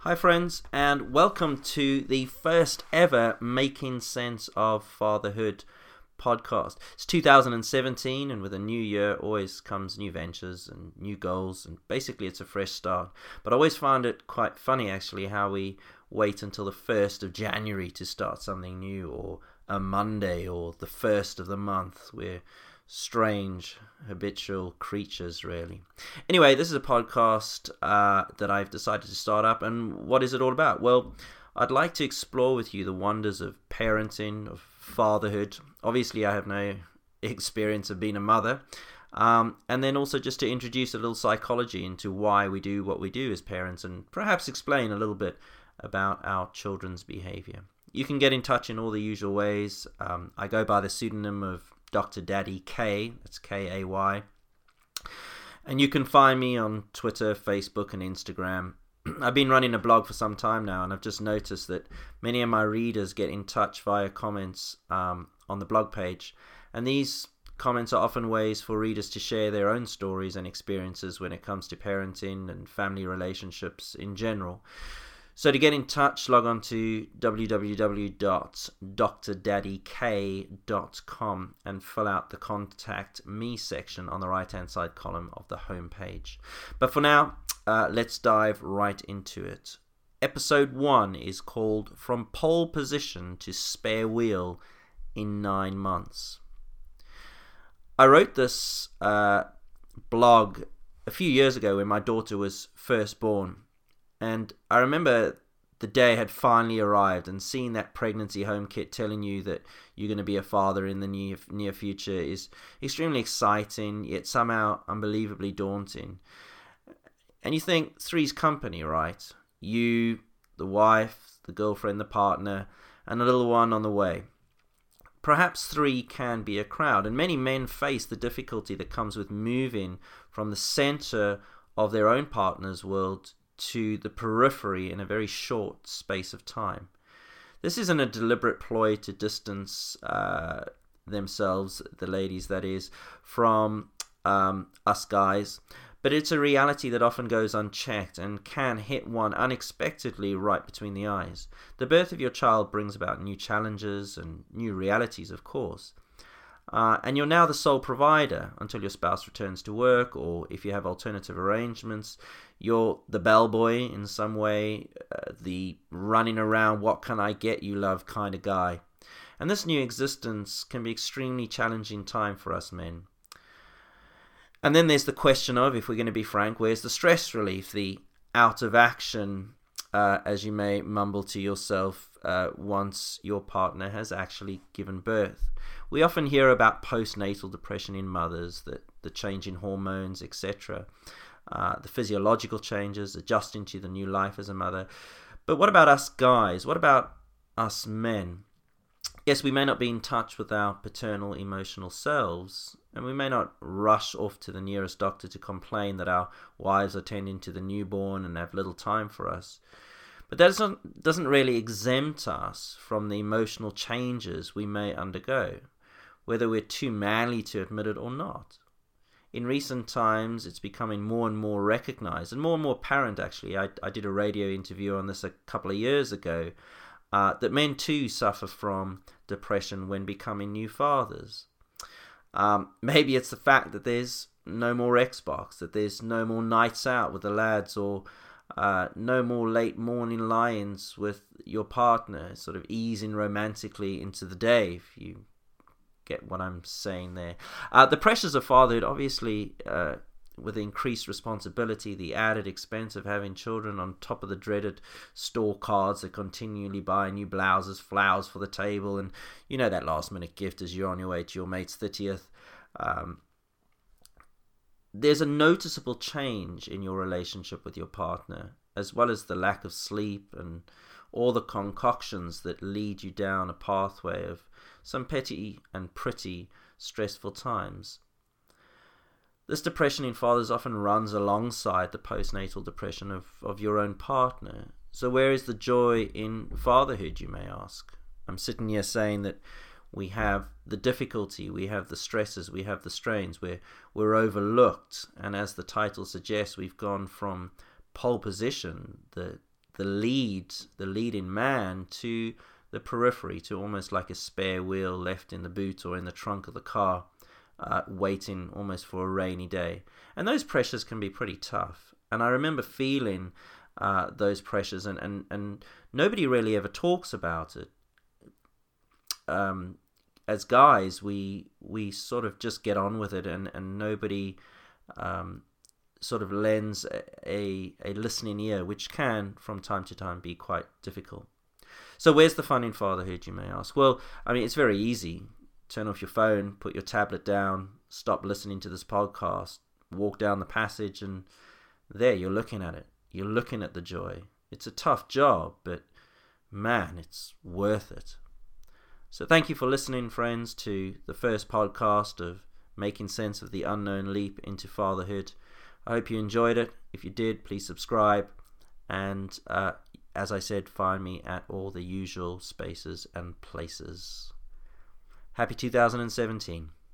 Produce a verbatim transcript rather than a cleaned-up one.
Hi friends, and welcome to the first ever Making Sense of Fatherhood podcast. It's two thousand seventeen, and with a new year always comes new ventures and new goals, and basically it's a fresh start. But I always find it quite funny actually how we wait until the first of January to start something new, or a Monday, or the first of the month. We're strange habitual creatures, really. Anyway, this is a podcast uh, that I've decided to start up, and what is it all about? Well, I'd like to explore with you the wonders of parenting, of fatherhood. Obviously, I have no experience of being a mother, um, and then also just to introduce a little psychology into why we do what we do as parents, and perhaps explain a little bit about our children's behavior. You can get in touch in all the usual ways. Um, I go by the pseudonym of Doctor Daddy K, that's K A Y. And you can find me on Twitter, Facebook, and Instagram. I've been running a blog for some time now, and I've just noticed that many of my readers get in touch via comments um, on the blog page. And these comments are often ways for readers to share their own stories and experiences when it comes to parenting and family relationships in general. So to get in touch, log on to w w w dot dr daddy k dot com and fill out the Contact Me section on the right-hand side column of the homepage. But for now, uh, let's dive right into it. Episode one is called From Pole Position to Spare Wheel in Nine Months. I wrote this uh, blog a few years ago when my daughter was first born. And I remember the day had finally arrived, and seeing that pregnancy home kit telling you that you're going to be a father in the near, near future is extremely exciting, yet somehow unbelievably daunting. And you think, three's company, right? You, the wife, the girlfriend, the partner, and a little one on the way. Perhaps three can be a crowd, and many men face the difficulty that comes with moving from the center of their own partner's world to the periphery in a very short space of time. This isn't a deliberate ploy to distance uh, themselves, the ladies that is, from um, us guys, but it's a reality that often goes unchecked and can hit one unexpectedly right between the eyes. The birth of your child brings about new challenges and new realities, of course. Uh, and you're now the sole provider until your spouse returns to work, or if you have alternative arrangements, you're the bellboy in some way, uh, the running around, what can I get you love kind of guy. And this new existence can be extremely challenging time for us men. And then there's the question of, if we're going to be frank, where's the stress relief, the out of action, uh, as you may mumble to yourself, uh, once your partner has actually given birth. We often hear about postnatal depression in mothers, the, the change in hormones, et cetera, uh, the physiological changes, adjusting to the new life as a mother. But what about us guys? What about us men? Yes, we may not be in touch with our paternal emotional selves, and we may not rush off to the nearest doctor to complain that our wives are tending to the newborn and have little time for us. But that doesn't, doesn't really exempt us from the emotional changes we may undergo, whether we're too manly to admit it or not. In recent times, it's becoming more and more recognized, and more and more apparent, actually. I, I did a radio interview on this a couple of years ago, uh, that men too suffer from depression when becoming new fathers. Um, maybe it's the fact that there's no more Xbox, that there's no more nights out with the lads, or Uh, no more late morning lie-ins with your partner, sort of easing romantically into the day, if you get what I'm saying there. Uh, the pressures of fatherhood, obviously, uh, with increased responsibility, the added expense of having children on top of the dreaded store cards that continually buy new blouses, flowers for the table, and you know that last minute gift as you're on your way to your mate's thirtieth. Um, There's a noticeable change in your relationship with your partner, as well as the lack of sleep and all the concoctions that lead you down a pathway of some petty and pretty stressful times. This depression in fathers often runs alongside the postnatal depression of, of your own partner. So where is the joy in fatherhood, you may ask? I'm sitting here saying that we have the difficulty, we have the stresses, we have the strains, we're, we're overlooked, and as the title suggests, we've gone from pole position, the the lead, the leading man to the periphery, to almost like a spare wheel left in the boot or in the trunk of the car, uh, waiting almost for a rainy day. And those pressures can be pretty tough. And I remember feeling uh, those pressures, and, and, and nobody really ever talks about it. Um, as guys, we we sort of just get on with it, and, and nobody um, sort of lends a, a, a listening ear, which can, from time to time, be quite difficult. So where's the fun in fatherhood, you may ask? Well, I mean, it's very easy. Turn off your phone, put your tablet down, stop listening to this podcast, walk down the passage, and there, you're looking at it. You're looking at the joy. It's a tough job, but man, it's worth it. So thank you for listening, friends, to the first podcast of Making Sense of the Unknown Leap into Fatherhood. I hope you enjoyed it. If you did, please subscribe. And uh, as I said, find me at all the usual spaces and places. Happy two thousand seventeen.